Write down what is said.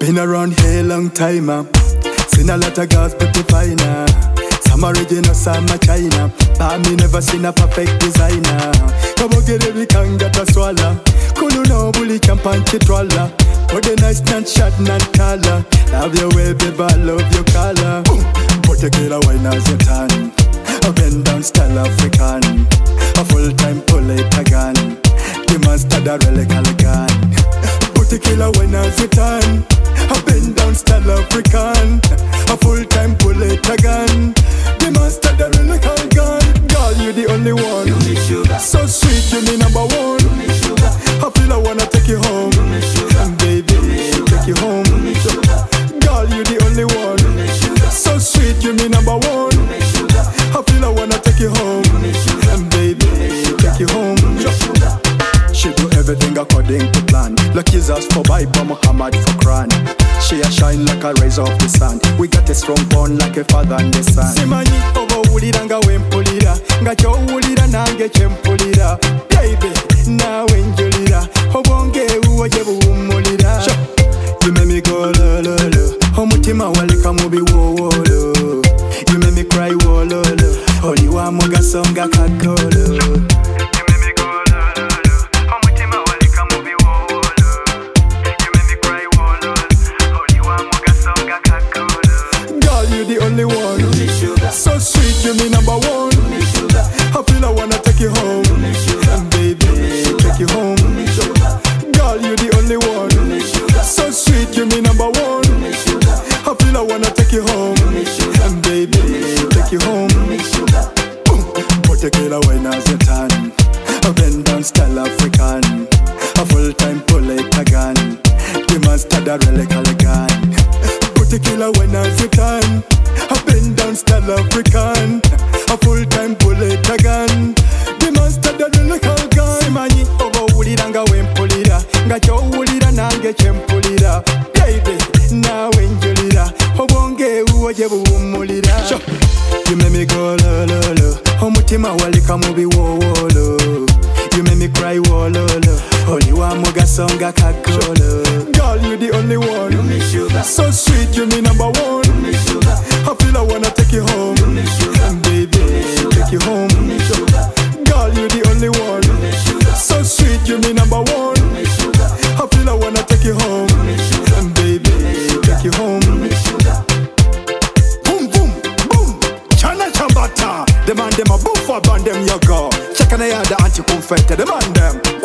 Been around here long time, seen a lot of girls but the finer. Some original, some a China, but me never seen a perfect designer. Come on, get every can get a swallow. Kulu no bully champagne chitrolla. But the nice not shot not color. Love your way, baby, I love your color. Put a killer wine as your tan. A bend down style African. A full-time bullet again. The master that relic gun. Put a killer wine as your tan. A bend down style African. A full-time bullet again. The master that relic gun. Girl, you the only one. You me sugar. So sweet, you me number one. You me sugar. I feel I wanna take you home. You me sugar. Baby, take you home. You me sugar. Girl, you the only one. You me sugar. So sweet, you me number one. You me sugar. I feel I wanna take you home. You me sugar. Baby, take you home. You me sugar. She do everything according to plan. Like Jesus for Bible, Muhammad for Quran. She a shine like a rays of the sun. We got a strong bond like a father and the son. Simanyi over wulira nga wempulira. Nga kyowulira nange kyempulira. Baby, nawe njulira. Obonge uwo je buwumulira. You make me go lo lo lo. Omutima waleka mubi wo wo lo. You make me cry wo lo lo. Oli wa mugaso nga kakolo. The only one. You me sugar. So sweet, you me number one. You me sugar. I feel I wanna take you home. You me sugar. Baby, take you home. You me sugar. Girl, you the only one. You me sugar. So sweet, you me number one. You me sugar. I feel I wanna take you home. You me sugar. Baby, take you home. You me sugar. Put a killer wine as your tan. A bend down style African. A full-time bullet again. The master that relic gun. Put a killer wine as your tan. A bend down style African. A full-time bullet again. The master that relic gun. Simanyi over wulira nga wempulira. Nga kyowulira nange kyempulira. Baby, nawe njulira. Obonge uwo je buwumulira. You make me go lo lo lo. Omutima waleka mubi wo wo lo. You make me cry wo lo lo. Oli wa mugaso nga kakolo. Girl, you the only one. You me sugar. So sweet, you me number one. You me sugar. I feel I wanna take you home. You me sugar. Baby, take you home. You me sugar. Girl, you the only one. You me sugar. So sweet, you me number one. You me sugar. I feel I wanna take you home. You me sugar. Baby, take you home. You me sugar. Boom, boom, boom. Chana chambata. The man them a boom for band them you go. Check on the other anti-confetti. The man them.